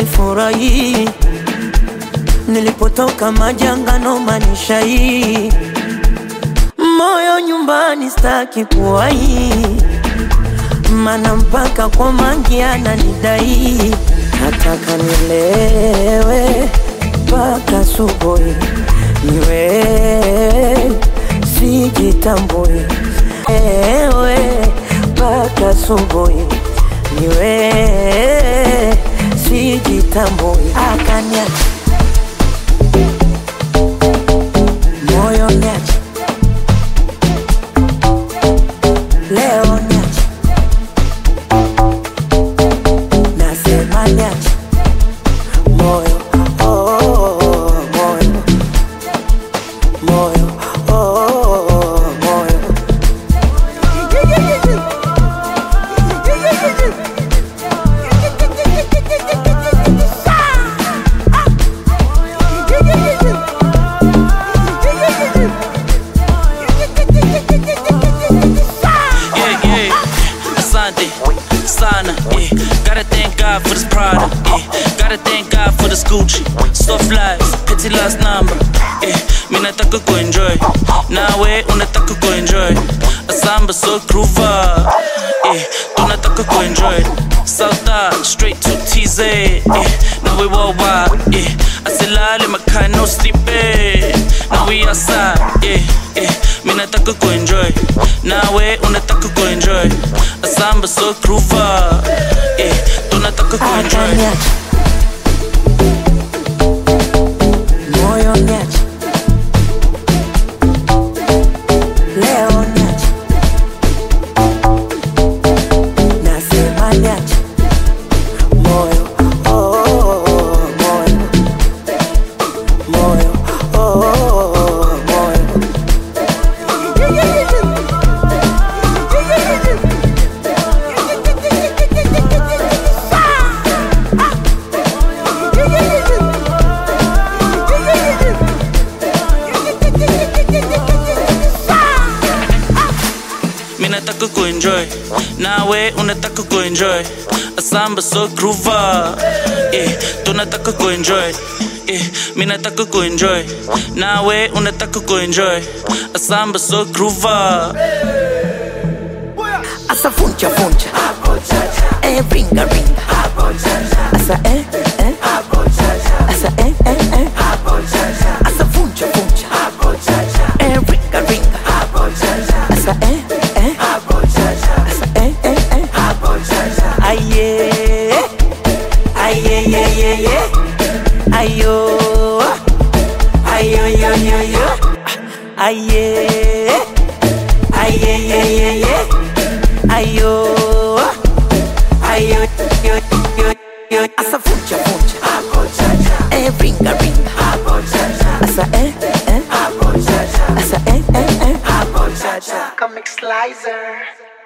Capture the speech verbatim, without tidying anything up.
nifurahi. Nilipotoka majanga no manisha hii. Moyo nyumbani staki kuwahi, mana mpaka kwa mangi ananidai. Nataka nilewe mpaka asubuhi, niwe sijitambui. Ewe mpaka asubuhi, niwe sijitambui. Akaniacha moyo niacha, leo niacha, nasema niacha. Moyo, oh, moyo, moyo, oh, moyo. Yeah, yeah, Asante, Sana, yeah. Gotta thank God for this Prada, yeah. Gotta thank God for this Gucci. Soft lies, pity last number, yeah. Mimi nataka kuenjoy, nawe unataka kuenjoy. Asamba so groover, yeah. Tunataka kuenjoy. South straight to T Z, yeah. Now we worldwide, yeah. Asilale makai no sleeping. Now we outside, yeah, yeah. Mimi nataka kuenjoy, nawe unataka kuenjoy. Asamba so groover, yeah. Tunataka kuenjoy. Moyo niacha, leo niacha, nasema niacha. Moyo, oh, moyo, moyo, oh, moyo. Mimi nataka kuenjoy, nawe unataka kuenjoy. Asamba so groover, yeah. Tunataka kuenjoy, yeah. Mimi nataka kuenjoy, nawe unataka kuenjoy. Asamba so groover. Asa funcha funcha, eh ringa ringa, asa eh eh, asa eh eh eh, asa funcha funcha, eh ringa ringa, asa eh eh, asa eh eh eh. Aye, aye ye ye ye, ayo, ayo yo yo yo, aye, aye ye ye ye. Ayo, ayo, yo, yo, yo. Asa funcha funcha, eh ringa ringa, asa eh eh, asa eh eh eh. Comic Slicer.